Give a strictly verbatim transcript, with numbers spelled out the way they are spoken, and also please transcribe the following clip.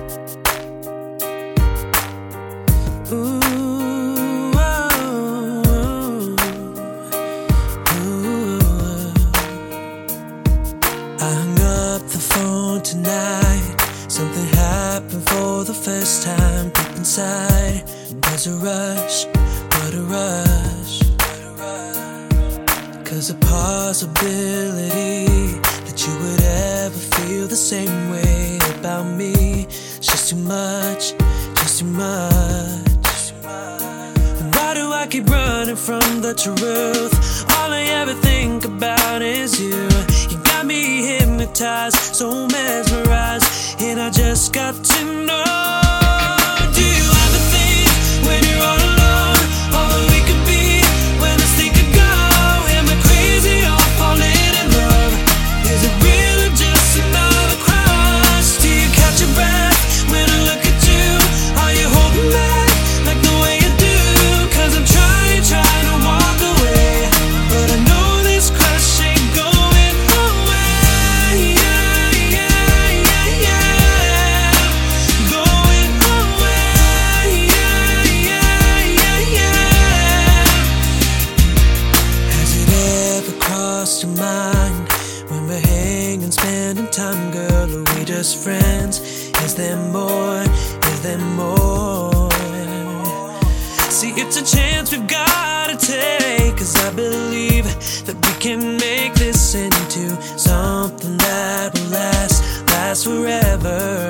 Ooh, oh, ooh. I hung up the phone tonight. Something happened for the first time deep inside. There's a rush, what a rush. Cause the possibility that you would ever feel the same way about me, it's just too much, just too much. And why do I keep running from the truth? All I ever think about is you. You got me hypnotized, so mesmerized, and I just got to know. Do you ever think when you're all alone, all that we could be, when this thing could go? Am I crazy or falling in love? Is it real or just another crush? Do you catch your breath when I look at you? Are you holding back like the way you do? Cause I'm trying, trying to walk away, but I know this crush ain't going away. Yeah, yeah, yeah, yeah. Going away. Yeah, yeah, yeah, yeah. Has it ever crossed your mind, when we're hanging, spending time, girl, are we just friends? Is there more? Is there more? See, it's a chance we've gotta take, cause I believe that we can make this into something that will last, last forever.